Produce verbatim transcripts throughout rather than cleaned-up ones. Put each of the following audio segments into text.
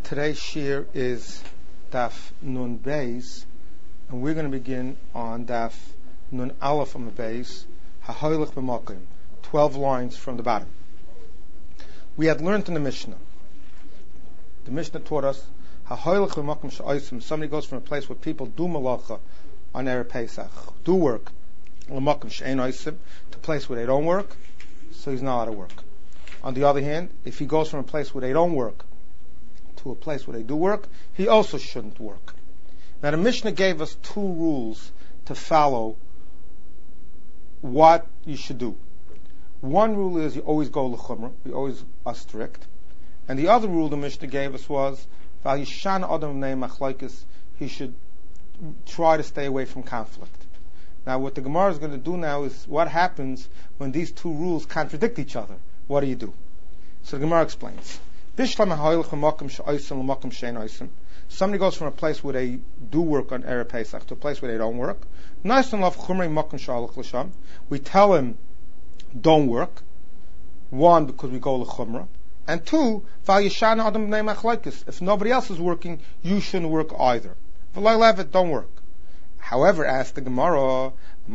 Today's shir is Daf Nun Beis, and we're going to begin on Daf Nun Aleph on the Beis, HaHoylech B'Makom, twelve lines from the bottom. We had learned in the Mishnah. The Mishnah taught us HaHoylech B'Makom She'osim. Somebody goes from a place where people do malacha on Erev Pesach, do work, L'Makom She'ein Osim, to a place where they don't work, so he's not allowed to work. On the other hand, if he goes from a place where they don't work to a place where they do work, he also shouldn't work. Now the Mishnah gave us two rules to follow what you should do. One rule is you always go l'chumrah, you always are strict. And the other rule the Mishnah gave us was V'yishan adam nei machlokes, he should try to stay away from conflict. Now what the Gemara is going to do now is what happens when these two rules contradict each other. What do you do? So the Gemara explains. Somebody goes from a place where they do work on Erev Pesach to a place where they don't work. We tell him, don't work. One, because we go l'chumrah. And two, if nobody else is working, you shouldn't work either. Don't work. However, asked the Gemara,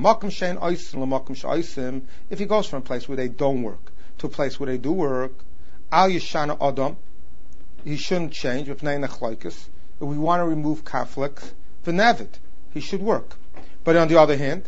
if he goes from a place where they don't work to a place where they do work, al yishana adam, he shouldn't change. If we want to remove conflicts, v'nevid, he should work. But on the other hand,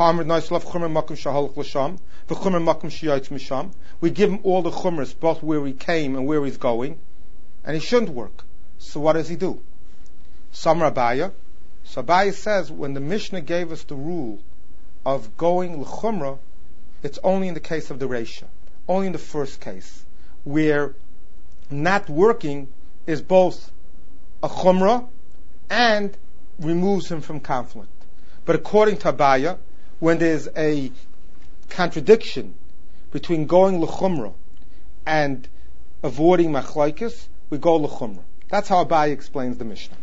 we give him all the chumras, both where he came and where he's going, and he shouldn't work. So what does he do? Samar Abaya. So Abaya says, when the Mishnah gave us the rule of going l'chumra, it's only in the case of the Reisha. Only in the first case, where not working is both a chumrah and removes him from conflict. But according to Abaya, when there's a contradiction between going l'chumrah and avoiding machlokes, we go l'chumrah. That's how Abaya explains the Mishnah.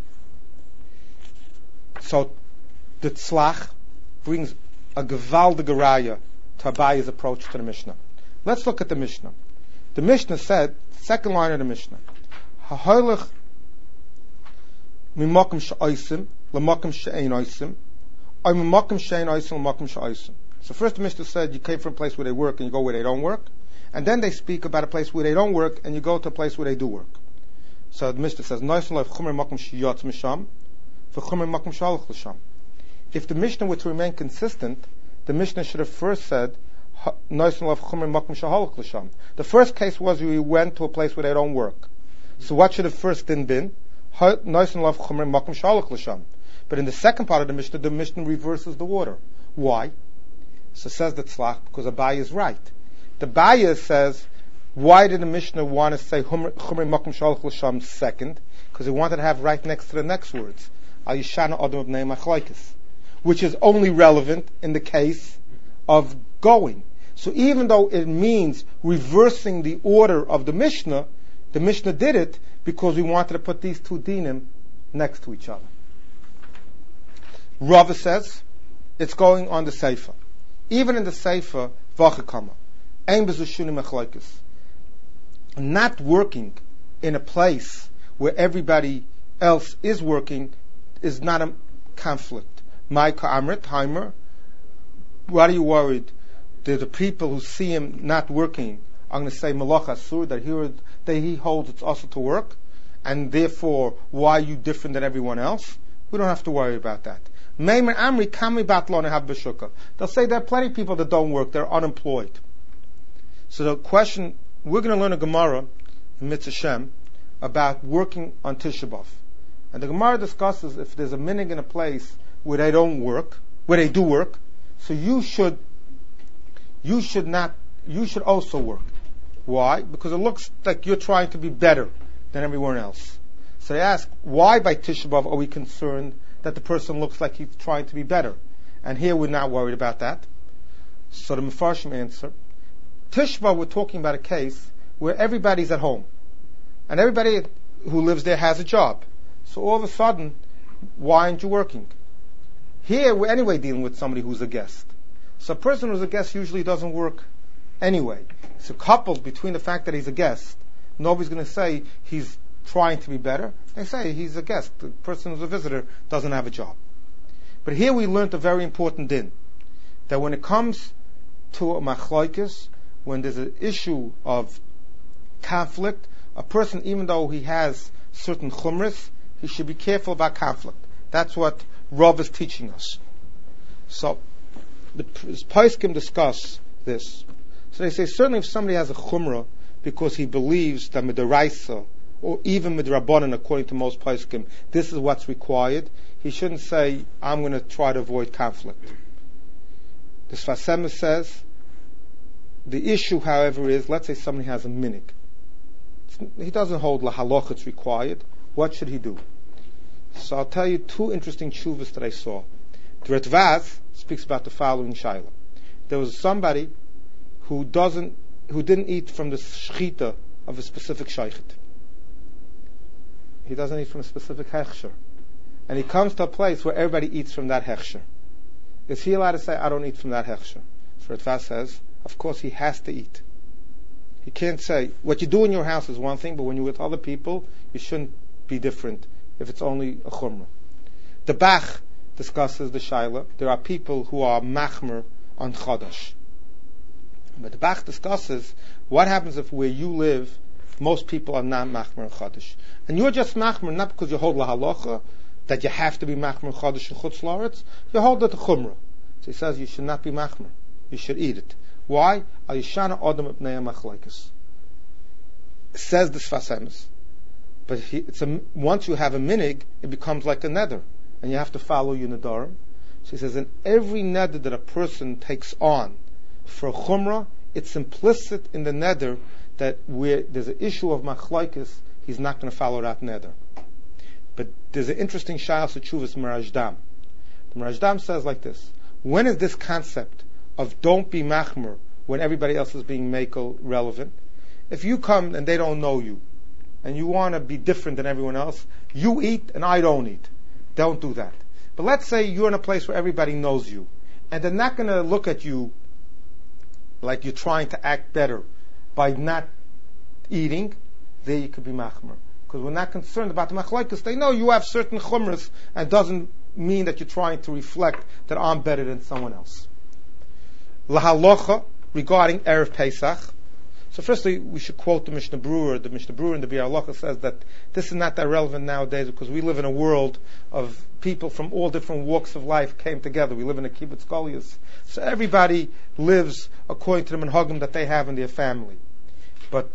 So the Tzlach brings a gevaldige raya to Abaya's approach to the Mishnah. Let's look at the Mishnah. The Mishnah said, second line of the Mishnah, HaHoylech mimakom she'osim l'makom she'ein osim, or mimakom she'ein osim l'makom she'osim. So first the Mishnah said you came from a place where they work and you go where they don't work, and then they speak about a place where they don't work and you go to a place where they do work. So the Mishnah says, if the Mishnah were to remain consistent, the Mishnah should have first said, the first case was we went to a place where they don't work. So what should have first then been? But in the second part of the Mishnah, the Mishnah reverses the order. Why? So says the Tzlach, because Abaya is right. The Abaya says, why did the Mishnah want to say second? Because he wanted to have right next to the next words, which is only relevant in the case of going. So even though it means reversing the order of the Mishnah, the Mishnah did it because we wanted to put these two dinim next to each other. Rava says it's going on the Seifa. Even in the Seifa, v'achakama, ein bezushuni machlokes. Not working in a place where everybody else is working is not a conflict. My ka'amrit, Heimer, what are you worried? The, the people who see him not working are going to say malach asur, that he, that he holds it's also to work, and therefore why are you different than everyone else? We don't have to worry about that. Meimer amri kami batlon have b'shuka. They'll say there are plenty of people that don't work, they're unemployed. So the question, we're going to learn a Gemara in Mitzvah Shem about working on Tisha B'Av. And the Gemara discusses if there's a minhag in a place where they don't work, where they do work, so you should You should not, you should also work. Why? Because it looks like you're trying to be better than everyone else. So they ask, why by Tisha B'Av are we concerned that the person looks like he's trying to be better? And here we're not worried about that. So the Mefarshim answer, Tisha B'Av, we're talking about a case where everybody's at home. And everybody who lives there has a job. So all of a sudden, why aren't you working? Here we're anyway dealing with somebody who's a guest. So a person who's a guest usually doesn't work anyway. So coupled between the fact that he's a guest, nobody's going to say he's trying to be better, they say he's a guest. The person who's a visitor doesn't have a job. But here we learned a very important din, that when it comes to a machlokes, when there's an issue of conflict, a person, even though he has certain chumras, he should be careful about conflict. That's what Rav is teaching us. So, the Poskim discuss this. So they say, certainly if somebody has a chumrah because he believes that midaraisa, or even midrabanan, according to most Poskim, this is what's required, he shouldn't say, I'm going to try to avoid conflict. The Sfas Emes says, the issue, however, is, let's say somebody has a minig. He doesn't hold lahaloch, it's required. What should he do? So I'll tell you two interesting tshuvas that I saw. The Retvaz speaks about the following shaila. There was somebody who doesn't, who didn't eat from the shchita of a specific shaykhet. He doesn't eat from a specific hechsher. And he comes to a place where everybody eats from that hechsher. Is he allowed to say, I don't eat from that hechsher? So Retvaz says, of course he has to eat. He can't say, what you do in your house is one thing, but when you're with other people, you shouldn't be different if it's only a chumrah. The Bach discusses the shaila. There are people who are machmer on Chodesh. But the Bach discusses what happens if where you live, most people are not machmer on Chodesh. And you're just machmer not because you hold la halacha, that you have to be machmer on Chodesh and Chutz La'aretz, you hold it to chumrah. So he says you should not be machmer. You should eat it. Why? Al Yishana Adam Ibnei Machlokes. Says the Sfas Emes. But he, it's a, once you have a minig, it becomes like a neder, and you have to follow your nedarim. So he says, in every neder that a person takes on for a chumrah, it's implicit in the neder that where there's an issue of machlokes, he's not going to follow that neder. But there's an interesting shayla sechuvas Merajdam. The Merajdam says like this: when is this concept of don't be machmer when everybody else is being makel relevant? If you come and they don't know you, and you want to be different than everyone else, you eat and I don't eat. Don't do that. But let's say you're in a place where everybody knows you, and they're not going to look at you like you're trying to act better by not eating. There you could be machmer. Because we're not concerned about the machlokes. They know you have certain chumras, and doesn't mean that you're trying to reflect that I'm better than someone else. Lahalocha, regarding Erev Pesach. So firstly, we should quote the Mishnah Brewer. The Mishnah Brewer in the Biur Halacha says that this is not that relevant nowadays because we live in a world of people from all different walks of life came together. We live in a kibbutz golius. So everybody lives according to the minhagim that they have in their family. But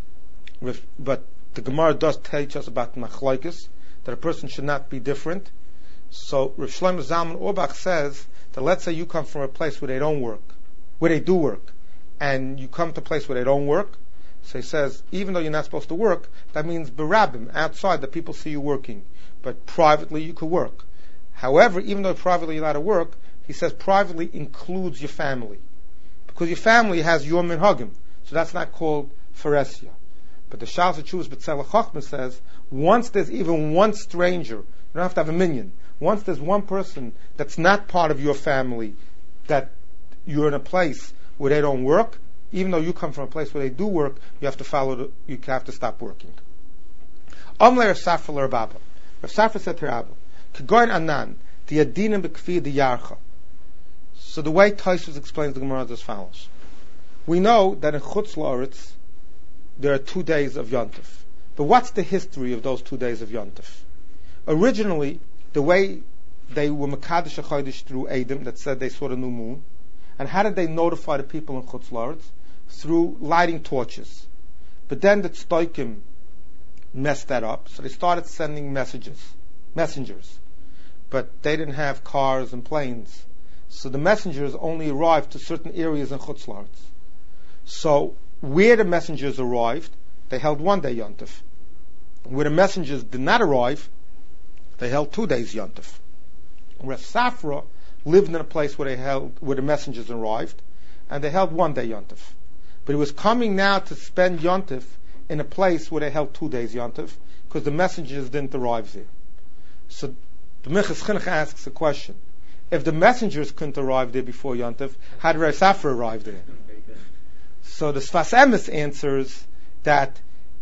but the Gemara does teach us about machlokes, that a person should not be different. So Rav Shlomo Zalman Auerbach says that let's say you come from a place where they don't work, where they do work, and you come to a place where they don't work. So he says, even though you're not supposed to work, that means berabim, outside, that people see you working. But privately you could work. However, even though privately you're allowed to work, he says privately includes your family. Because your family has your minhagim. So that's not called pharesia. But the Shas Chuvas B'Tzelach Chochmah says, once there's even one stranger, you don't have to have a minion, once there's one person that's not part of your family, that you're in a place where they don't work, even though you come from a place where they do work, you have to follow the, you have to stop working. Amle Rav Safra l'Rabba. Rav Safra said to Rabba, Kegoin anan, the adinim b'kfi the yarcha. So the way Tosfos explains the Gemara is as follows. We know that in Chutz La'aretz, there are two days of Yontif. But what's the history of those two days of Yontif? Originally, the way they were Mekadesh HaChodesh through Edom, that said they saw the new moon. And how did they notify the people in Chutz La'aretz? Through lighting torches. But then the Tzdokim messed that up, so they started sending messages, messengers. But they didn't have cars and planes. So the messengers only arrived to certain areas in Chutz La'aretz. So where the messengers arrived, they held one day Yontif. Where the messengers did not arrive, they held two days Yontif. Rav Safra lived in a place where they held, where the messengers arrived, and they held one day Yontif. But he was coming now to spend Yontif in a place where they held two days Yontif, because the messengers didn't arrive there. So the Minchas Chinuch asks a question: if the messengers couldn't arrive there before Yontif, how did Rav Safra arrive there? So the Sfas Emes answers that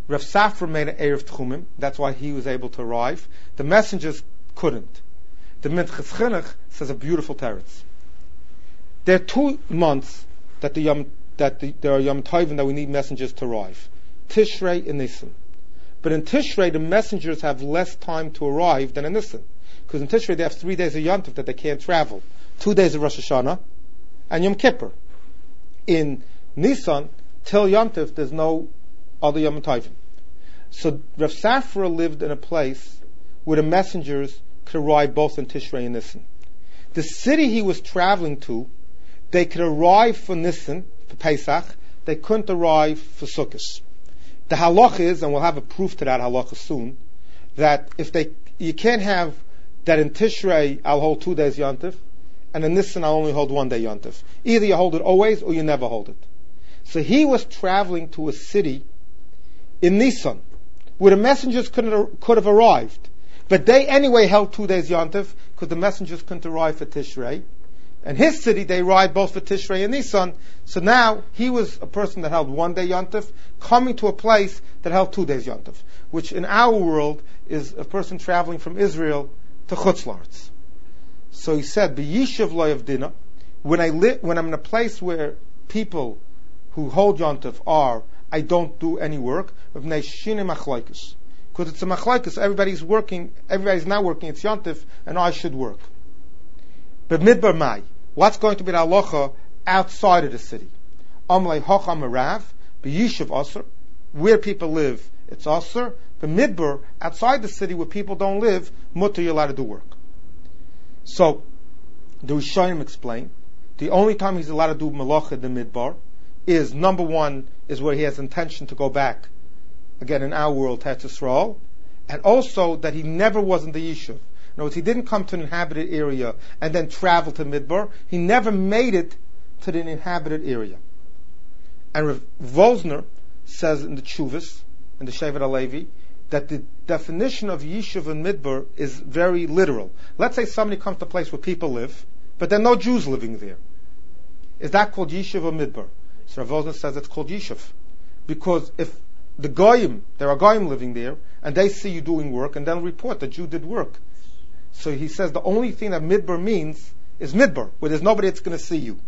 Rav Safra made an Erev Tchumim, that's why he was able to arrive. The messengers couldn't. The Minchas Chinuch says a beautiful teretz. There are two months that the Yom, that the, there are Yom Tovim that we need messengers to arrive. Tishrei and Nisan. But in Tishrei, the messengers have less time to arrive than in Nisan. Because in Tishrei, they have three days of Yom Tov that they can't travel. Two days of Rosh Hashanah and Yom Kippur. In Nisan, till Yom Tov, there's no other Yom Tovim. So Rav Safra lived in a place where the messengers could arrive both in Tishrei and Nisan. The city he was traveling to, they could arrive for Nisan, for Pesach, they couldn't arrive for Sukkot. The halach is, and we'll have a proof to that halacha soon, that if they, you can't have that in Tishrei I'll hold two days Yom Tov, and in Nisan I'll only hold one day Yom Tov. Either you hold it always or you never hold it. So he was traveling to a city in Nisan, where the messengers couldn't, could have arrived. But they anyway held two days Yom Tov, because the messengers couldn't arrive for Tishrei. And his city, they arrived both for Tishrei and Nisan. So now, he was a person that held one day Yom Tov, coming to a place that held two days Yom Tov, which in our world is a person traveling from Israel to Chutz La'aretz. So he said, B'yishav lo yavdina, when I li- when I'm in a place where people who hold Yom Tov are, I don't do any work, because it's a machlokes, everybody's working, everybody's not working, it's Yom Tov, and I should work. But midbar mai, what's going to be the halacha outside of the city? Amlei hocham merav, b'yishav aser, where people live, it's aser. But midbar, outside the city where people don't live, mutter, you're allowed to do work. So, the Rishonim explain, the only time he's allowed to do malacha in the midbar is, number one, is where he has intention to go back, again in our world, to Eretz Yisrael, and also that he never was in the Yishuv. In other words, he didn't come to an inhabited area and then travel to Midbar. He never made it to the inhabited area. And Rav Vosner says in the Tshuvas, in the Shevet HaLevi, that the definition of Yishuv and Midbar is very literal. Let's say somebody comes to a place where people live, but there are no Jews living there. Is that called Yishuv or Midbar? So Rav Vosner says it's called Yishuv. Because if the Goyim, there are Goyim living there, and they see you doing work, and they'll report that you did work. So he says the only thing that Midbar means is Midbar, where there's nobody that's going to see you.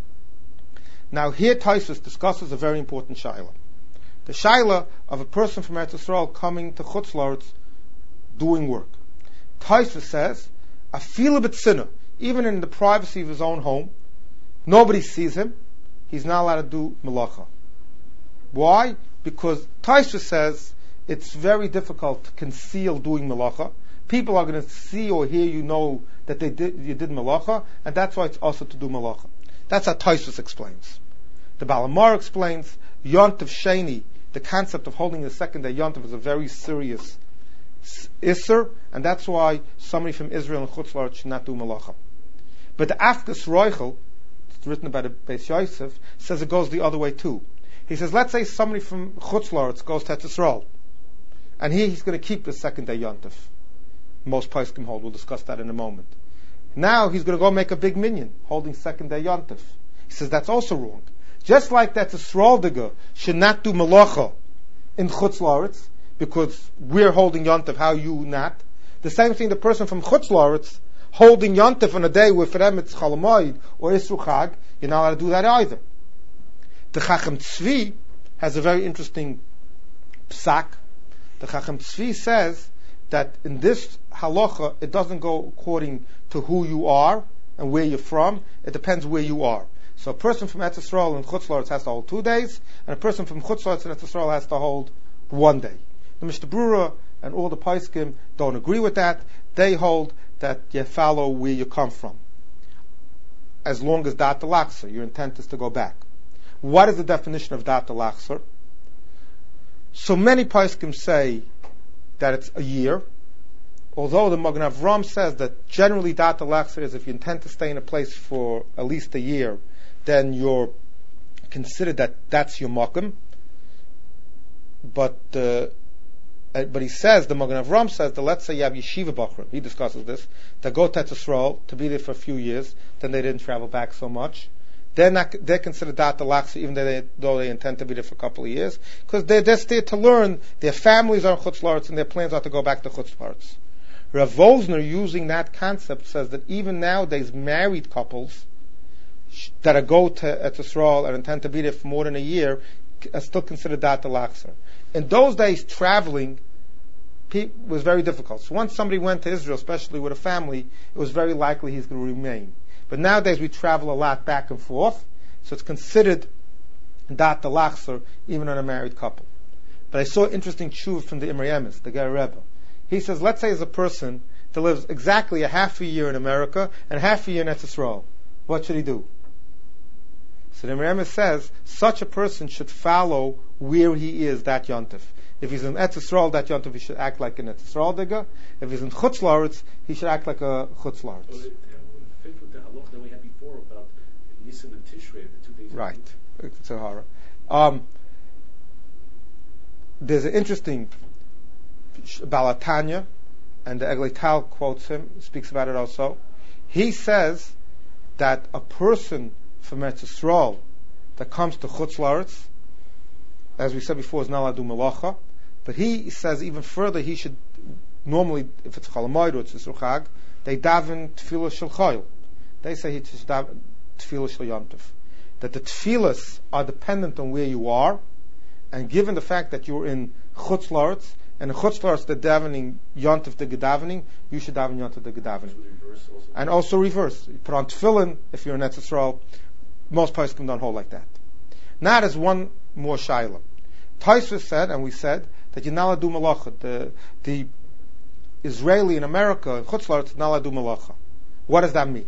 Now here Tosfos discusses a very important shaila. The shaila of a person from Eretz Yisrael coming to Chutz La'aretz doing work. Tosfos says, Afilu b'tzina, even in the privacy of his own home, nobody sees him, he's not allowed to do melacha. Why? Because Tosfos says it's very difficult to conceal doing melacha. People are going to see or hear you know that they did, you did malacha, and that's why it's also to do malacha. That's how Tosfos explains. The Baal HaMaor explains, Yom Tov Sheni, the concept of holding the second day Yom Tov is a very serious isser, and that's why somebody from Israel and Chutz La'aretz should not do malacha. But the Afkas Roichel, it's written by the Beis Yosef, says it goes the other way too. He says, let's say somebody from Chutz La'aretz goes to Eretz Yisrael, and he, he's going to keep the second day Yom Tov. Most poskim hold. We'll discuss that in a moment. Now he's going to go make a big minyan, holding second day Yom Tov. He says that's also wrong. Just like that, the Sraldiga should not do malacha in Chutz La'aretz, because we're holding Yom Tov, how you not? The same thing, the person from Chutz La'aretz holding Yom Tov on a day where for them it's Chol Hamoed or Isru Chag, you're not allowed to do that either. The Chacham Tzvi has a very interesting psak. The Chacham Tzvi says that in this halacha, it doesn't go according to who you are and where you're from. It depends where you are. So a person from Eretz Yisrael and Chutz La'aretz has to hold two days, and a person from Chutz La'aretz and Eretz Yisrael has to hold one day. The Mishnah Berurah and all the poskim don't agree with that. They hold that you follow where you come from, as long as Dat al-Aqsa, your intent is to go back. What is the definition of Dat al-Aqsa? So many poskim say that it's a year, although the Magen Avram says that generally Dat al-Aqsa is if you intend to stay in a place for at least a year, then you're considered that that's your makom. But uh, but he says, the Magen Avram says that let's say you have yeshiva bachrim, he discusses this, that go to Eretz Yisrael to be there for a few years, then they didn't travel back so much, they're not, they're considered dat al-Aqsa even though they, though they intend to be there for a couple of years, because they're just there to learn. Their families are in Chutz La'aretz and their plans are to go back to Chutz La'aretz. Rav Wosner, using that concept, says that even nowadays married couples that are go to Eretz Yisrael and intend to be there for more than a year are still considered dat al-Aqsa. In those days, traveling was very difficult. So once somebody went to Israel, especially with a family, it was very likely he's going to remain. But nowadays we travel a lot back and forth, so it's considered dat al-Aqsa even on a married couple. But I saw an interesting tshuva from the Imrei Emes, the Ger Rebbe. He says, let's say there's a person that lives exactly a half a year in America and half a year in Eretz Yisrael. What should he do? So the Imrei Emes says, such a person should follow where he is that yontif. If he's in Eretz Yisrael, that yontif, he should act like an Eretz Yisrael digger. If he's in Chutz La'aretz, he should act like a Chutz La'aretz. So it fit with the halach that we had before about Nisan and Tishrei, the two days. Right. It's a horror. Um, there's an interesting Balatanya, and the Eglei Tal quotes him, speaks about it also. He says that a person from Eretz Yisrael that comes to Chutz La'aretz, as we said before, is not allowed to do melacha. But he says even further, he should normally, if it's Chol Hamoed or it's Yisro Chag, they daven tefillah shel chayil. They say he should daven tefillah shel yontif. That the tefillahs are dependent on where you are, and given the fact that you're in Chutz La'aretz, and in Chutz La'aretz the davening yontif the gedavening, you should daven yontif the gedavening. Also. And also reverse. You put on tefillin if you're in Eretz Yisrael. Most poskim don't hold like that. Now there's one more shaila. Tosfos said, and we said, that you're not allowed to do malacha. The, the Israeli in America, in Chutz La'aretz, not allowed to do malacha. What does that mean?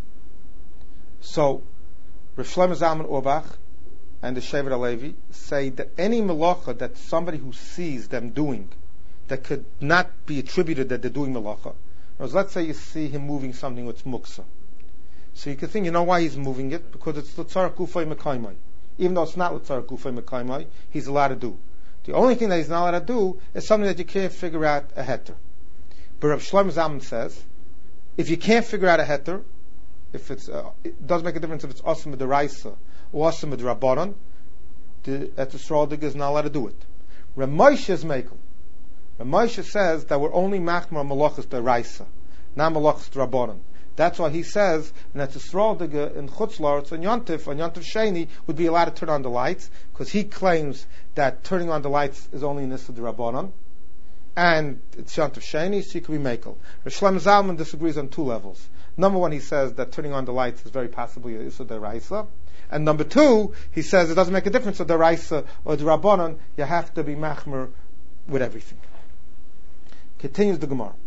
So, Rav Shlomo Zalman Auerbach and the Shevet HaLevi say that any malacha that somebody who sees them doing, that could not be attributed that they're doing malacha. Let's say you see him moving something with muksa. So you can think, you know why he's moving it? Because it's l'tzarech gufay mekaymai. Even though it's not l'tzarech gufay mekaymai, he's allowed to do. The only thing that he's not allowed to do is something that you can't figure out a heter. But Rav Shlomo Zalman says, if you can't figure out a heter, if it's, uh, it doesn't make a difference if it's Osam D'Oraisa or Osam D'Rabbanan, the Eretz Yisrael digger is not allowed to do it. Rav Moshe is Mekel. Rav Moshe says that we're only machmar malachas D'Oraisa, not malachas D'Rabbanan. That's why he says that the Yisrael digger in Chutz La'aretz and Yontif, and Yontif Sheni, would be allowed to turn on the lights, because he claims that turning on the lights is only in Issa D'Rabbanan, and it's Yontif Sheni, so you can be Mekel. Rav Shlomo Zalman disagrees on two levels. Number one, he says that turning on the lights is very possibly Issa D'Oraisa. And number two, he says it doesn't make a difference of D'Oraisa or D'Rabbanan, you have to be machmer with everything. Continues the Gemara.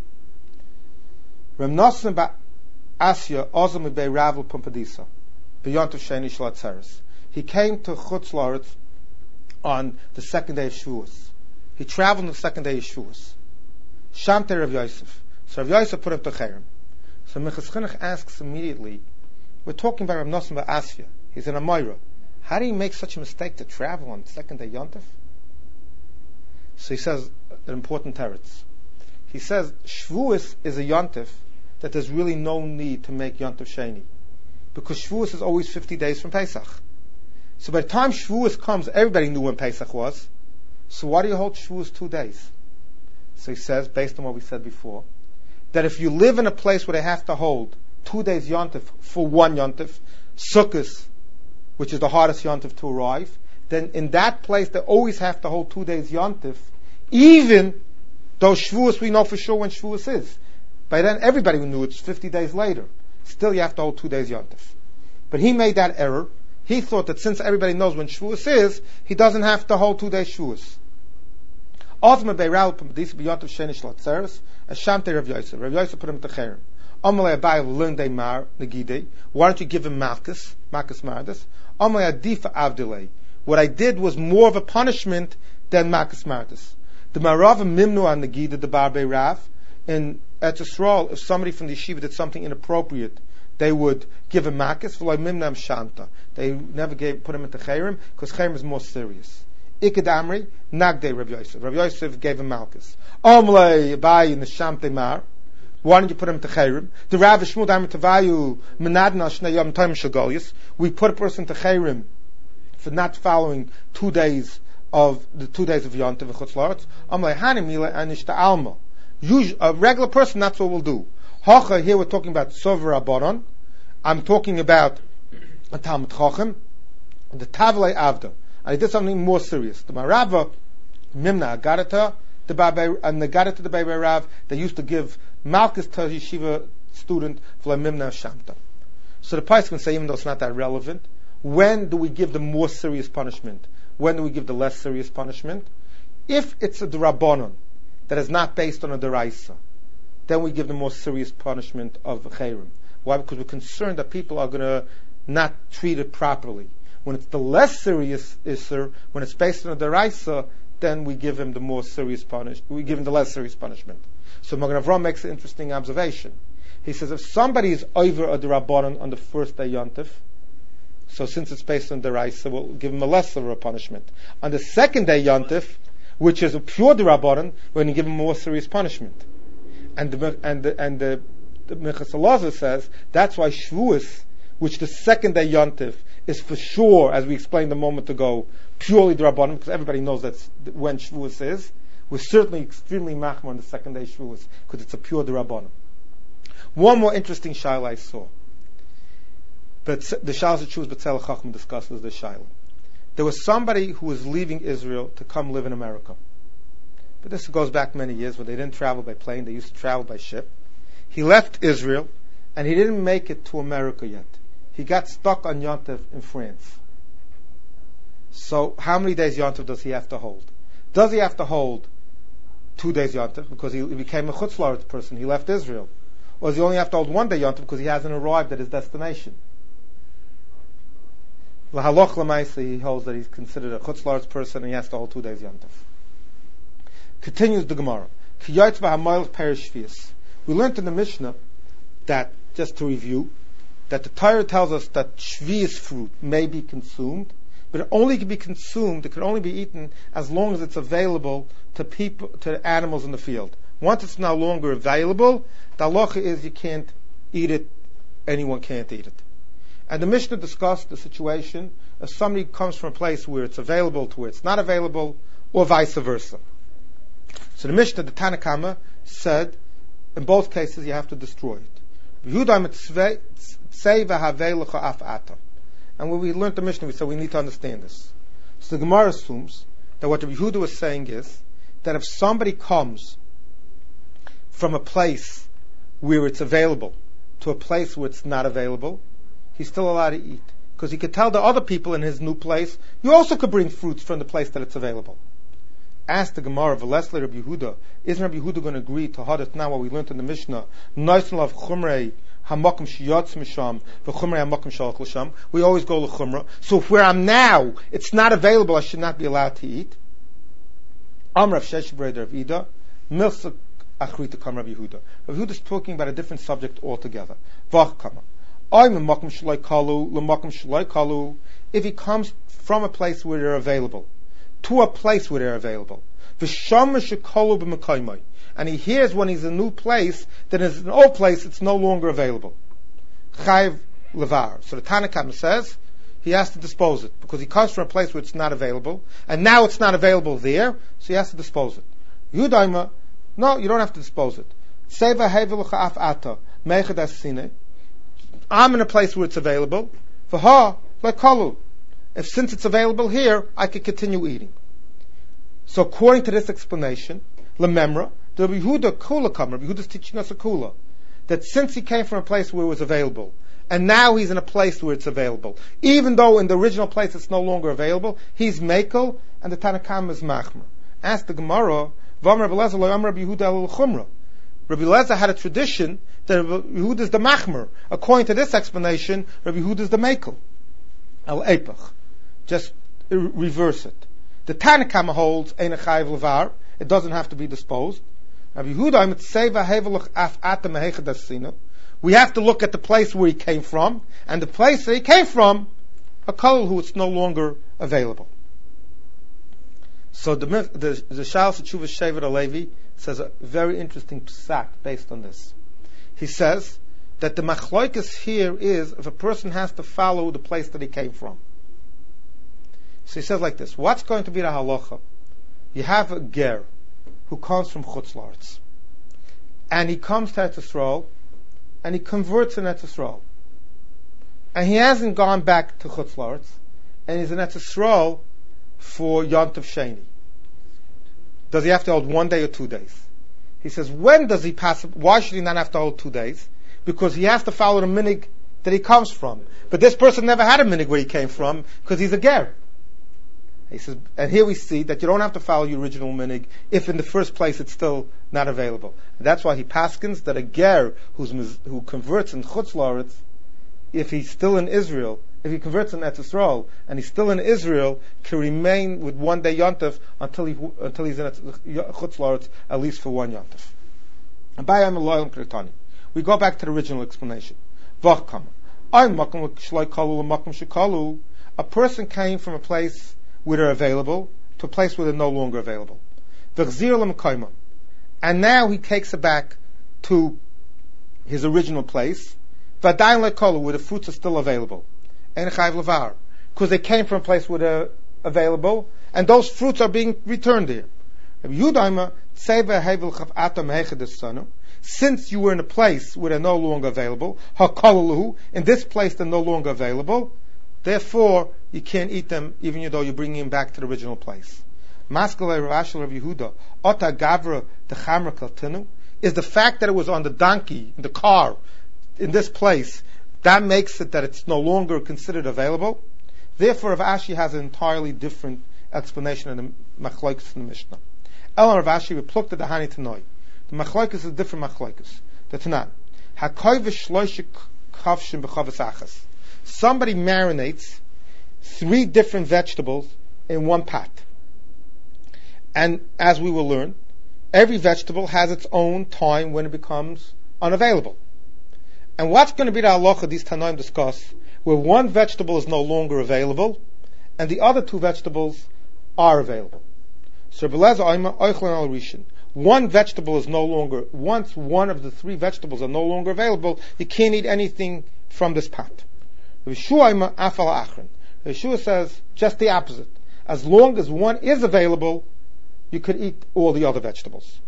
Rem Nosson ba Asya Ozam Bei Ravel Pumpadisa Beyond Sheni Shlatzeres. He came to Chutz La'aretz on the second day of Shavuos. He traveled on the second day of Shavuos. Shamte Rav Yosef. So Rav Yosef put him to Cherem. So Minchas Chinuch asks immediately, we're talking about Rav Nosson ba Asya. He's an Amoira. How do you make such a mistake to travel on the second day Yontif? So he says an important teretz. He says Shavuos is a Yontif that there's really no need to make Yontif Sheni, because Shavuos is always fifty days from Pesach. So by the time Shavuos comes, everybody knew when Pesach was. So why do you hold Shavuos two days? So he says, based on what we said before, that if you live in a place where they have to hold two days Yontif for one Yontif, Sukkot, which is the hardest Yontif to arrive, then in that place they always have to hold two days Yontif, even though Shavuos we know for sure when Shavuos is. By then everybody knew it's fifty days later. Still you have to hold two days Yontif. But he made that error. He thought that since everybody knows when Shavuos is, he doesn't have to hold two days Shavuos. Ozma Beiral Pumpadis B'Yontif Sheni Shlatzeres, Ashamte Rav Yosef. Rav Yosef put him to Cherem. Amalei Abayi Lundei Mar Negidei. Why don't you give him Malchus, Malchus Mardus? Amalei Adifa Avdilei. What I did was more of a punishment than Malchus Mardus. The Marav Mimnu on Negida, the Barbe Rav, in Eretz Yisrael, if somebody from the yeshiva did something inappropriate, they would give him Malchus. V'loi Mimnam Shanta. They never gave put him into Cherem, because Cherem is more serious. Iked Amri, Nagdei Rav Yosef. Rav Yosef gave him Malchus. Amalei Abayi in the Shamte Mar. Why don't you put him to Chayrim? The Rav Shmuel Daimon Tavayu Menadna Shnei Yom Taim Shagolis. We put a person to Chayrim for not following two days of the two days of Yom Tov Chutz La'aretz. I'm like Hanimila Anishta Alma. A regular person, that's what we'll do. Hocha, here we're talking about Sover Abonon. I'm talking about a Talmud Chochem, the Tavlei Avda. I did something more serious. The Marava, Mimna Agarata, the Babay, and the Agarata the Babay Rav, they used to give Malchus to a yeshiva student for a Mimna Shamta. So the Pais can say, even though it's not that relevant, when do we give the more serious punishment? When do we give the less serious punishment? If it's a Drabonon that is not based on a Deraisa, then we give the more serious punishment of Chayrim. Why? Because we're concerned that people are going to not treat it properly. When it's the less serious Isser, when it's based on a Deraisa, then we give him the more serious punish. We give him the less serious punishment. So Magen Avraham makes an interesting observation. He says if somebody is over a Drabonon on the first day Yontif, so since it's based on Deraisa, we'll give him a lesser of a punishment. On the second day Yontif, which is a pure Drabonon, we're going to give him a more serious punishment. And the and the and the, the Minchas Elazar says that's why Shavuos, which the second day Yontif is for sure, as we explained a moment ago, purely Drabonon, because everybody knows that's when Shavuos is. We're certainly extremely machmor on the second day Shavuos because it's a pure Drabonon. One more interesting shaila I saw. But the Shalos of Shavuos B'Tzelach Chacham discusses the shaila. There was somebody who was leaving Israel to come live in America. But this goes back many years when they didn't travel by plane, they used to travel by ship. He left Israel and he didn't make it to America yet. He got stuck on Yontif in France. So how many days Yontif does he have to hold? Does he have to hold two days Yontif because he, he became a Chutz La'aretz person, he left Israel? Or does he only have to hold one day Yontif because he hasn't arrived at his destination? L'halach l'maisa, he holds that he's considered a Chutz La'aretz person and he has to hold two days Yontif. Continues the Gemara. We learned in the Mishnah that, just to review, that the Torah tells us that shvius fruit may be consumed, but it only can be consumed, it can only be eaten as long as it's available to people, to animals in the field. Once it's no longer available, the halacha is you can't eat it, anyone can't eat it. And the Mishnah discussed the situation if somebody comes from a place where it's available to where it's not available, or vice versa. So the Mishnah, the Tanakama, said, in both cases you have to destroy it. And when we learned the Mishnah, we said we need to understand this. So the Gemara assumes that what Rabbi Yehuda was saying is that if somebody comes from a place where it's available to a place where it's not available, he's still allowed to eat. Because he could tell the other people in his new place, you also could bring fruits from the place that it's available. Asked the Gemara, Velesle Rabbi Yehuda, isn't Rabbi Yehuda going to agree to Hadat now what we learned in the Mishnah? Noisenlav Chumrei Hamakim Shiyatz Misham V'Chumrei Hamakim Shalach L'Sham. We always go L'Chumra. So if where I'm now, it's not available, I should not be allowed to eat. Am Rav Shesh Breder of Ida, Milsa Achrita Kam Rabbi Yehuda. Rabbi Yehuda is talking about a different subject altogether. Vach Kama. I'm a Makim Shalai Kalu, L'Makim Shalai Kalu. If he comes from a place where they're available, to a place where they're available. And he hears when he's in a new place that is an old place, it's no longer available. Chayv levar. So the Tanakhama says he has to dispose it because he comes from a place where it's not available, and now it's not available there, so he has to dispose it. Yudaima, no, you don't have to dispose it. Seva hevelucha af ata meichadas sine. I'm in a place where it's available. V'ha lekalu. If since it's available here, I can continue eating. So according to this explanation, Lememra, the Rabbi Yehuda Kula come, Rabbi Yehuda is teaching us a Kula, that since he came from a place where it was available, and now he's in a place where it's available, even though in the original place it's no longer available, he's Mekel, and the Tanakam is Machmer. Ask the Gemara, Vam Rabbi Lezer lo Yam Rabbi Yehuda el Chumra. Rabbi Lezer had a tradition that Rabbi Yehuda is the Machmer. According to this explanation, Rabbi Yehuda is the Mekel. El Epach. Just reverse it. The Tanakhama holds Ein Chayiv Levar. It doesn't have to be disposed. Rabbi Yehuda Mitzeva Heveluch Af Atam Mehechadasina. We have to look at the place where he came from, and the place that he came from, a kol who it's no longer available. So the the, the Shalos of Tshuva Shevet Alevi says a very interesting psak based on this. he says that the machloikus here is if a person has to follow the place that he came from. So he says like this, what's going to be the halacha? You have a ger who comes from Chutz La'aretz, and he comes to Eretz Yisrael, and he converts in Eretz Yisrael. And he hasn't gone back to Chutz La'aretz, and he's in Eretz Yisrael for Yom Tov Sheni. Does he have to hold one day or two days? He says, when does he pass? Why should he not have to hold two days? Because he has to follow the minig that he comes from. But this person never had a minig where he came from, because he's a ger. He says, and here we see that you don't have to follow your original minig if in the first place it's still not available. And that's why he paskins that a ger who's, who converts in Chutz La'aretz, if he's still in Israel, if he converts in Eretz Yisrael and he's still in Israel, can remain with one day Yontif until he until he's in Chutz La'aretz at least for one Yontif. We go back to the original explanation. A person came from a place where they're available to a place where they're no longer available. And now he takes it back to his original place, where the fruits are still available. Because they came from a place where they're available, and those fruits are being returned here. Since you were in a place where they're no longer available, in this place they're no longer available, therefore you can't eat them even though you're bringing them back to the original place. Is the fact that it was on the donkey, in the car, in this place, that makes it that it's no longer considered available? Therefore, Rav Ashi has an entirely different explanation in the Machlokes in the Mishnah. El Rav Ashi replucked the Hani Tanoi. The Machlokes is a different Machlokes. The Tanan. Hakoy v'shloish kavshim b'chavas achas. Somebody marinates three different vegetables in one pot. And as we will learn, every vegetable has its own time when it becomes unavailable. And what's going to be the halacha these Tanaim discuss, where one vegetable is no longer available, and the other two vegetables are available? So one vegetable is no longer, once one of the three vegetables are no longer available, you can't eat anything from this pot. Yeshua says just the opposite. As long as one is available, you could eat all the other vegetables.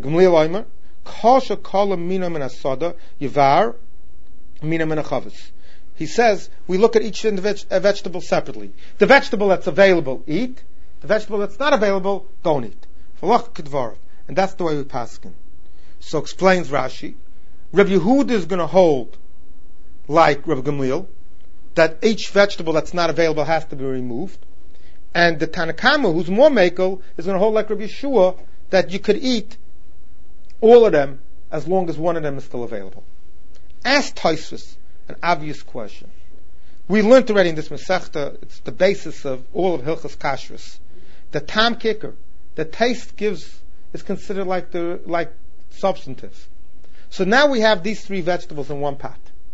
He says we look at each individual vegetable separately. The vegetable that's available, eat. The vegetable that's not available, don't eat. And that's the way we paskin. So explains Rashi, Rabbi Yehuda is going to hold like Rabbi Gamliel, that each vegetable that's not available has to be removed. And the Tanakama, who's more makel, is going to hold like Rabbi Yeshua, that you could eat all of them as long as one of them is still available. Ask Tosfos an obvious question. We learned already in this Masechta, it's the basis of all of Hilchas Kashrus. The tam kicker, the taste gives, is considered like the like substantive. So now we have these three vegetables in one pot.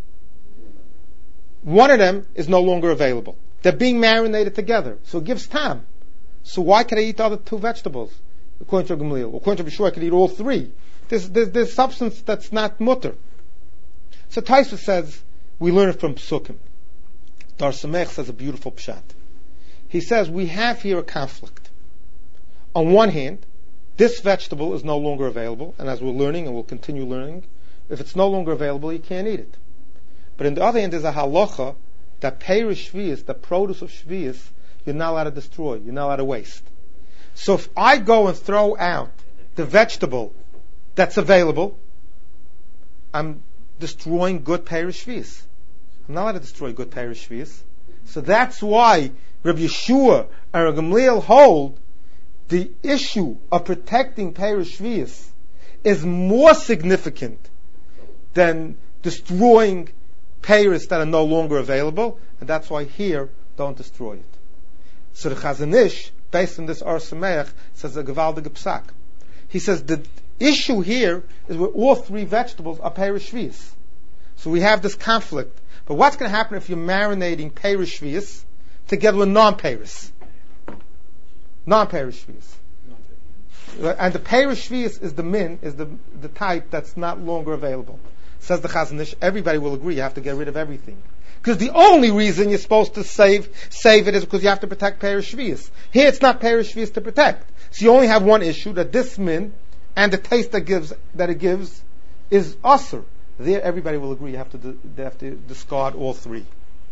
One of them is no longer available. They're being marinated together, so it gives tam. So why can I eat the other two vegetables? According to Gamliel, according to Bishua, I could eat all three. There's, there's, there's substance that's not mutter. So Tosfos says we learn it from Psukim. Dar Samech says a beautiful pshat. He says we have here a conflict. On one hand, this vegetable is no longer available, and as we're learning and we'll continue learning, if it's no longer available, you can't eat it. But on the other hand, there's a halacha that peirish shvius, the produce of shvius, you're not allowed to destroy, you're not allowed to waste. So if I go and throw out the vegetable that's available, I'm destroying good peirish shvius. I'm not allowed to destroy good peirish shvius. So that's why Rabbi Yeshua and Rabbi Gamliel hold the issue of protecting peirish shvius is more significant than destroying peiros that are no longer available, and that's why here, don't destroy it. So the Chazon Ish, based on this Or Sameach, says a gewaldige psak. He says the issue here is where all three vegetables are peiros shvius. So we have this conflict. But what's going to happen if you're marinating peiros shvius together with non-peiros? Non-peiros shvius. And the peiros shvius is the min, is the, the type that's not longer available. Says the Chazon Ish, everybody will agree you have to get rid of everything. Because the only reason you're supposed to save save it is because you have to protect Perish Shvius. Here it's not Perish Shvius to protect. So you only have one issue, that this min and the taste that gives that it gives is usr. There everybody will agree you have to they have to discard all three.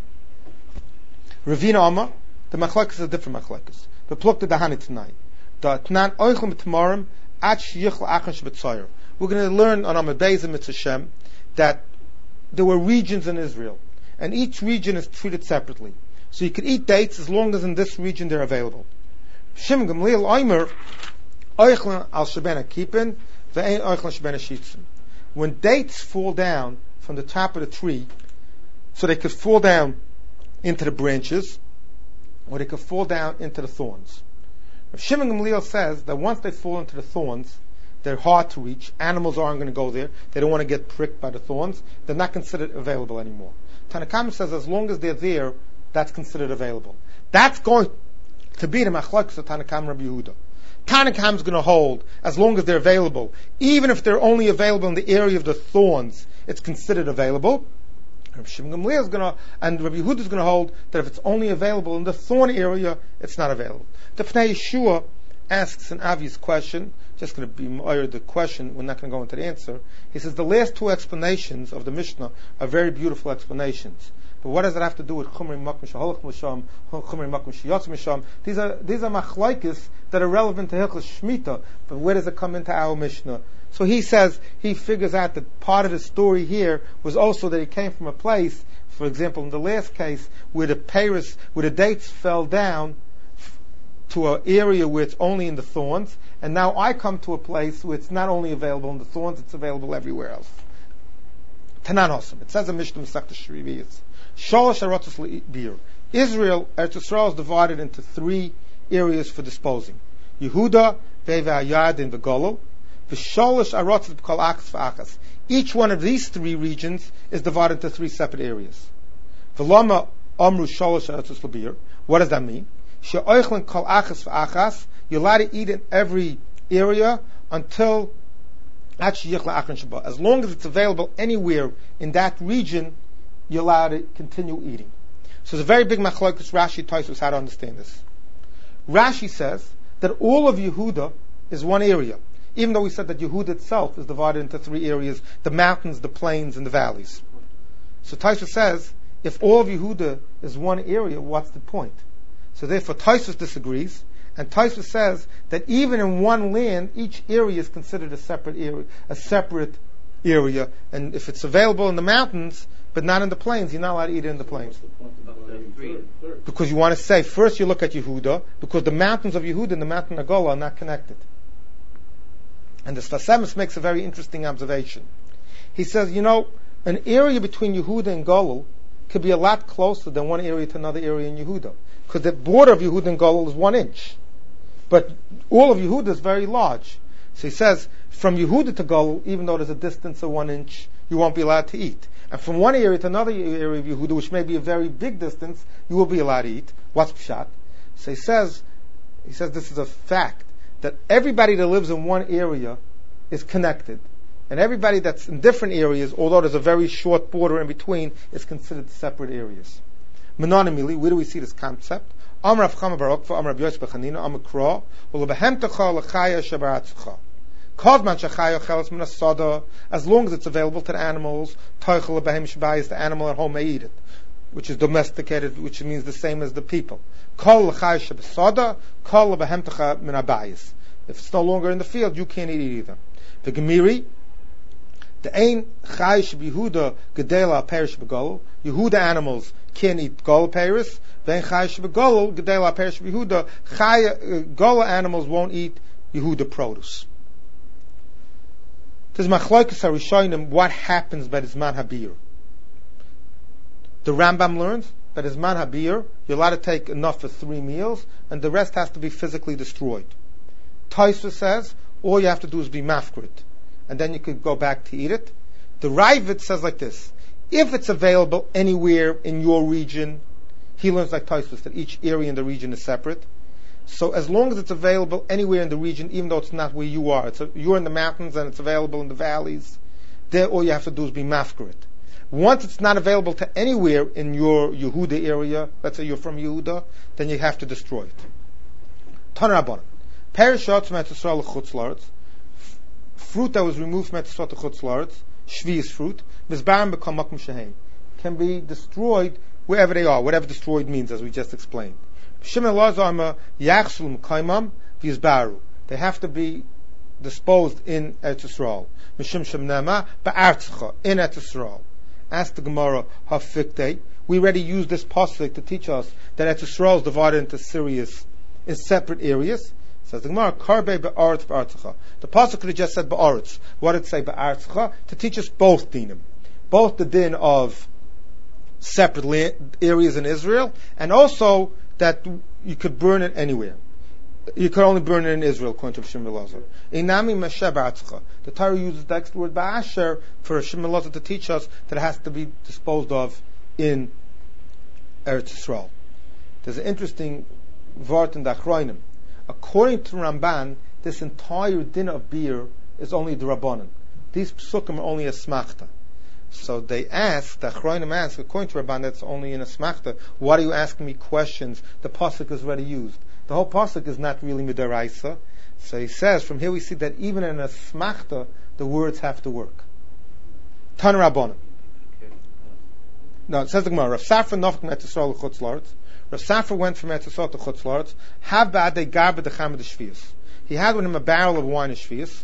Ravina Amma, the machlokes is a different machlokes. The pluk the dahani tonight. The tnan oichem tamarim at shiyichl achash b'tzayir. We're going to learn on Amud Beis and Mitzvah that there were regions in Israel, and each region is treated separately. So you could eat dates as long as in this region they're available. Shimon Gamliel Oimer oichlin al shebena kipin ve'ein oichlin shebena shitzim. When dates fall down from the top of the tree, so they could fall down into the branches, or they could fall down into the thorns. Shimon Gamliel says that once they fall into the thorns, they're hard to reach. Animals aren't going to go there. They don't want to get pricked by the thorns. They're not considered available anymore. Tanna Kamma says as long as they're there, that's considered available. That's going to be the machlokes of Tanna Kamma Rabbi Yehuda. Tanna Kamma is going to hold as long as they're available. Even if they're only available in the area of the thorns, it's considered available. Rabbi Shimon Gamliel is going to, and Rabbi Yehuda is going to hold that if it's only available in the thorn area, it's not available. The Pnei Yeshua asks an obvious question. Just going to be more the question. We're not going to go into the answer. He says the last two explanations of the Mishnah are very beautiful explanations. But what does it have to do with Chumri Makom Sheholach Misham, Chumri Makom Sheyotz Misham? These are these are machlokes that are relevant to Hilchos Shmita. But where does it come into our Mishnah? So he says he figures out that part of the story here was also that he came from a place, for example, in the last case, where the Paris, where the dates fell down to an area where it's only in the thorns, and now I come to a place where it's not only available in the thorns, it's available everywhere else. Tanan Osam. It says in Mishnah Masechta Shviviyos, Shalosh Arotzos Le'ir. Israel, Eretz Yisrael is divided into three areas for disposing. Yehuda, Veva Yad, and V'Golol. V'Shalosh Arotzos B'Kol Achas V'Achas. Each one of these three regions is divided into three separate areas. V'Lama Amru Shalosh Arotzos Le'ir. What does that mean? She'oichlin kol achas v'achas, you're allowed to eat in every area until as long as it's available anywhere in that region, you're allowed to continue eating. So it's a very big machlokes. Rashi tells us how to understand this. Rashi says that all of Yehuda is one area, even though we said that Yehuda itself is divided into three areas: the mountains, the plains, and the valleys. So Taisa says, if all of Yehuda is one area, what's the point? So therefore, Tosfos disagrees, and Tosfos says that even in one land, each area is considered a separate area, a separate area, and if it's available in the mountains but not in the plains, you're not allowed to eat it in the plains. Because you want to say first you look at Yehuda, because the mountains of Yehuda and the mountain of Gola are not connected. And the Sfas Emes makes a very interesting observation. He says, you know, an area between Yehuda and Golul could be a lot closer than one area to another area in Yehuda. Because the border of Yehuda and Golul is one inch. But all of Yehuda is very large. So he says, from Yehuda to Golul, even though there's a distance of one inch, you won't be allowed to eat. And from one area to another area of Yehuda, which may be a very big distance, you will be allowed to eat. What's pshat? So he says, he says this is a fact, that everybody that lives in one area is connected. And everybody that's in different areas, although there's a very short border in between, is considered separate areas. Menonymily, where do we see this concept? Amar Rav Chama Bar Okfa, Amar Rav Yosef Bechanina, Amar Kra, Ulebehemtecha lechaya shebaratzecha. Kovman shechaya chelas min hasada, as long as it's available to the animals, toichel lebehem shbayis, the animal at home may eat it, which is domesticated, which means the same as the people. Kol lechaya shebasada, kol lebehemtecha min habayis. If it's no longer in the field, you can't eat it either. The Gemiri, the ein chayish b'Yehuda gedela perish b'Golul. Yehuda animals can't eat Golul perish. The ein chayish b'Golul gedela perish b'Yehuda. Golul animals won't eat Yehuda produce. There's machlokes harishonim what happens by the zman habir. The Rambam learns that the zman habir you're allowed to take enough for three meals, and the rest has to be physically destroyed. Tosfos says all you have to do is be mafkrit, and then you could go back to eat it. The Ravid says like this: if it's available anywhere in your region, he learns like Tosfos that each area in the region is separate. So as long as it's available anywhere in the region, even though it's not where you are, it's a, you're in the mountains and it's available in the valleys, There, all you have to do is be mafkarit. Once it's not available to anywhere in your Yehuda area, let's say you're from Yehuda, then you have to destroy it. Tanrabanan. Perishot from Eretz Yisrael l'chutz la'aretz. Fruit that was removed from Eretz Yisrael to chutz la'aretz, shvius fruit, mizbarim become makom shehein, can be destroyed wherever they are, whatever destroyed means, as we just explained. Shimon Lazarma yachsul mekaimam v'yizbaru. They have to be disposed in Eretz Yisrael. Mishum shemnema ba'artzcha, in Eretz Yisrael. Ask the Gemara, hafiktei. We already used this pasuk to teach us that Eretz Yisrael is divided into series, in separate areas. Says the Gemara, karbe ba'aretz ba'artzcha. The pasuk could have just said ba'aretz. What did it say ba'artzcha? To teach us both dinim, both the din of separate areas in Israel, and also that you could burn it anywhere. You could only burn it in Israel, according to Shimon Elazar. Inami Mesheh ba'artzcha. The Torah uses the extra word ba'asher for Shimon Elazar to teach us that it has to be disposed of in Eretz Yisrael. There's an interesting vart in the Achronim. According to Ramban, this entire din of beer is only the Rabbanan. These psukim are only a smachta. So they ask, the Achronim ask, according to Rabban, that's only in a smachta. Why are you asking me questions? The pasuk is already used. The whole pasuk is not really midaraisa. So he says, from here we see that even in a smachta, the words have to work. Tan Rabbanan. No, it says the Gemara, Rav Safra nafik from Eretz Yisrael l'chutz la'aretz. Rav Safra went from Eretz Yisrael to chutz la'aretz. Hav ba'adei gar b'decham d'shvius. He had with him a barrel of wine of shvius,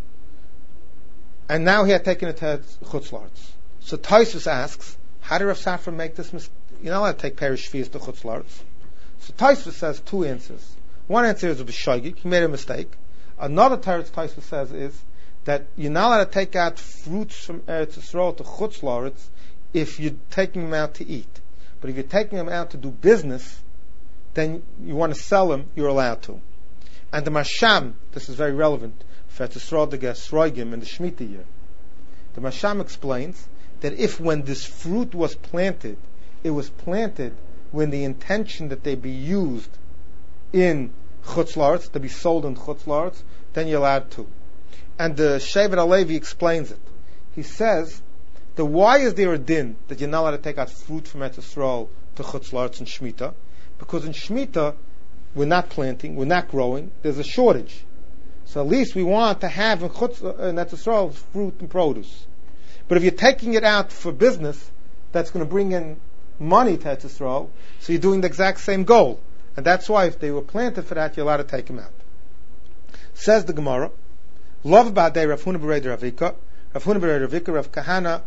and now he had taken it to chutz la'aretz. So Taisus asks, how did Rav Safra make this mistake? You're not allowed to take parish shvius to chutz la'aretz. So Taisus says two answers. One answer is a b'shoigik, he made a mistake. Another Teretz Taisus says is that you're not allowed to take out fruits from Eretz Yisrael to chutz la'aretz if you're taking them out to eat. But if you're taking them out to do business, then you want to sell them, you're allowed to. And the Masham, this is very relevant for Eretz Yisrael to get Sroigim in the Shemitah year. The Masham explains that if when this fruit was planted, it was planted when the intention that they be used in chutz la'aretz, to be sold in chutz la'aretz, then you're allowed to. And the Shevet HaLevi explains it. He says that why is there a din that you're not allowed to take out fruit from Eretz Yisrael to chutz la'aretz in Shemitah? Because in Shemitah, we're not planting, we're not growing, there's a shortage. So at least we want to have in chutz, in Eretz Yisrael fruit and produce. But if you're taking it out for business, that's going to bring in money to Eretz Yisrael, so you're doing the exact same goal. And that's why if they were planted for that, you're allowed to take them out. Says the Gemara, Love ba'adei Rav Huna b'rei Ravika, Rav Huna b'rei Ravika, Rav Kahana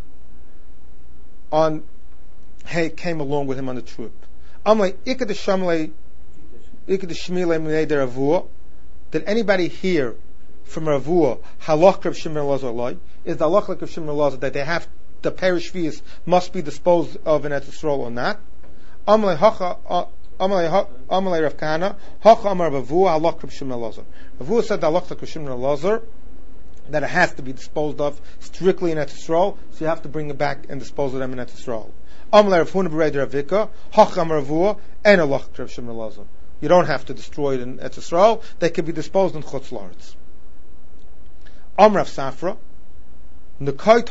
on, hey, came along with him on the trip. Amle, ikad shamle, ikad shmile m'nei Ravua. Did anybody hear from Ravua, halach Rav Shimon Elazar loy? Is the halach like Rav Shimon Elazar that they have the parish fees must be disposed of in Eretz Yisrael or not? Amalei hacha, Amalei Rav Kahana, hacha Amar Ravua, halach Rav Shimon Elazar. Ravua said the halach like Rav Shimon Elazar that it has to be disposed of strictly in Eretz Yisrael, so you have to bring it back and dispose of them in Eretz Yisrael. Amalei Rav Huna b'rei Ravika, hacha Amar Ravua, and halach Rav Shimon Elazar. You don't have to destroy it in Eretz Yisrael; they can be disposed in chutz la'aretz. Amar Rav Safra. We have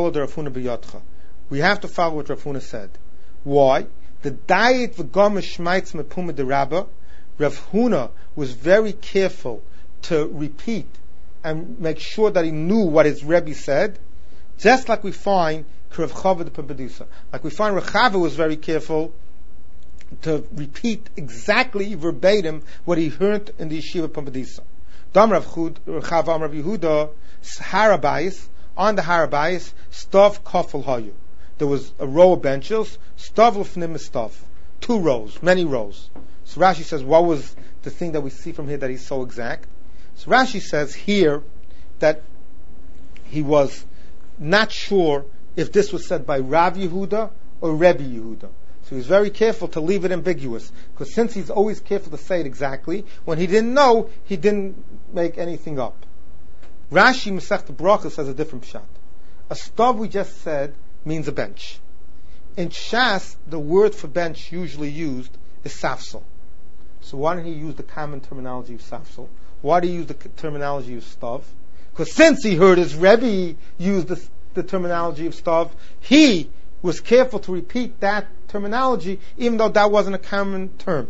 to follow what Rav Huna said. Why? The diet v'gam shmeitz mepuma de Rabba. Rav Huna was very careful to repeat and make sure that he knew what his Rebbe said, just like we find Rav Chava de Pumbedisa. Like we find Rav Chava was very careful to repeat exactly verbatim what he heard in the yeshiva Pumbedisa. Dam Rav Chava Amar Yehuda Harabayis. On the Harabayis, stav kafel hayu. There was a row of benches, stav lefnim stav. Two rows, many rows. So Rashi says, what was the thing that we see from here that he's so exact? So Rashi says here that he was not sure if this was said by Rav Yehuda or Rebbe Yehuda. So he was very careful to leave it ambiguous, because since he's always careful to say it exactly, when he didn't know, he didn't make anything up. Rashi Masechta Brachos says a different pshat. A stav, we just said, means a bench. In Shas, the word for bench usually used is safsel. So why didn't he use the common terminology of safsel? Why did he use the terminology of stav? Because since he heard his Rebbe use the, the terminology of Stav. He was careful to repeat that terminology, even though that wasn't a common term.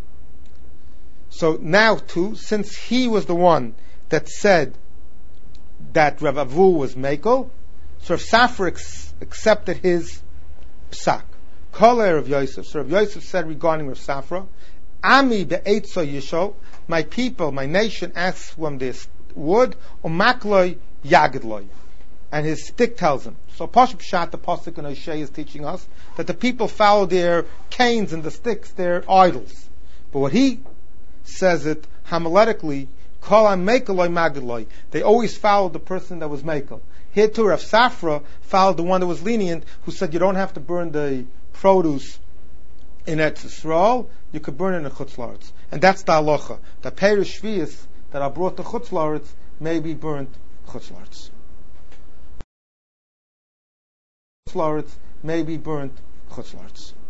So now too, since he was the one that said that Rav Avu was Mekel, so Rav Safra ex- accepted his psak. Koler of Yosef. So Rav Yosef said regarding Rav Safra, Ami be'etzo yisho, my people, my nation asks from this wood, umakloi yagidloi. And his stick tells him. So Pashup Pshat, the Pasuk in Oshay, is teaching us that the people follow their canes and the sticks, their idols. But what he says it homiletically, Kol ha-mekeloi magidloi. They always followed the person that was mekel. Here too, Rav Safra followed the one that was lenient, who said you don't have to burn the produce in Eretz Yisrael, you could burn it in Chutz La'aretz. And that's the halacha. The Perish Shvius that are brought to Chutz La'aretz may be burnt Chutz La'aretz. Chutz La'aretz may be burnt Chutz La'aretz.